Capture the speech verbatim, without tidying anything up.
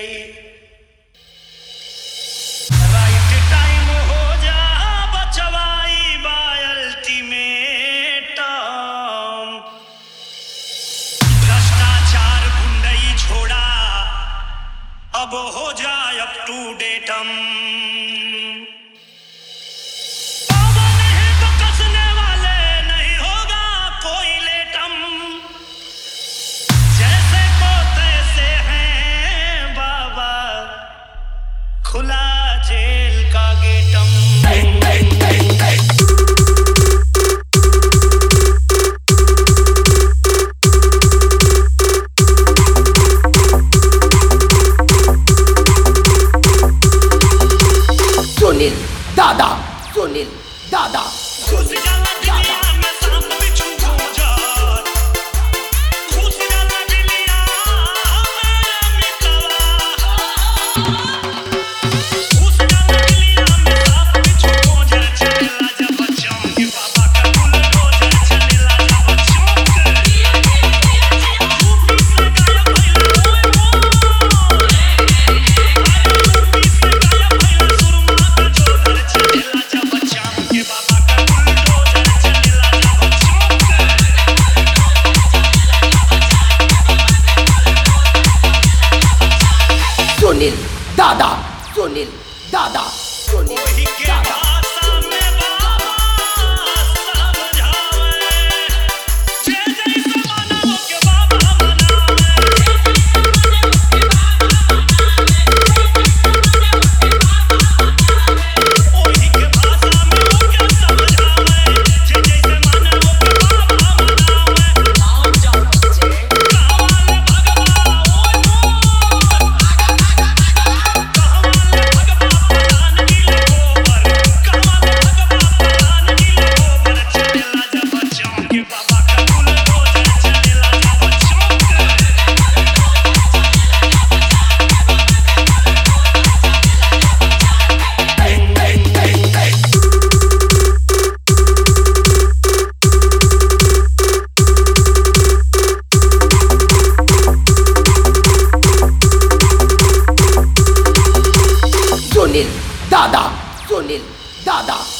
गई। Right time हो जा बचवाई बा अल्टीमेटम। भ्रष्टाचार गुंडई छोड़ा अब हो जाए अप टू डेटम। खुला जेल का गेटम। सुनील दादा, सुनील दादा, घुस जाला दुनिया में सांप बिच्छू गुजर। घुस जाला दुनिया मेरा मितवा। घुस जाला दुनिया में सांप बिच्छू गुजर। चलेला जब बच्चों के बाबा का बुलडोजर। चलेला जब बच्चों के यूपी से गायब भइल ओए मोर। यूपी से गायब भइल सुरमा का जोधर। चलेला जब बच्चों के बाबा का बुलडोजर। चलेला जब बच्चों के सुनील दादा, सुनील दादा, सुनील वही के दादा। भाषा में बाबा समझावे। जे जैसे मानव के बाबा मनावे। वही के भाषा में ओके समझावे। जे जैसे मानव के बाबा मनावे। कहवाले भगवा ओए मोर। कहवाले भगवा परान गिले गोबर। कहवाले भगवा परान गिले गोबर। चलेला जब बच्चों के बाबा का बुलडोजर। चलेला जब बच्चों के सुनील दादा, सुनील दादा।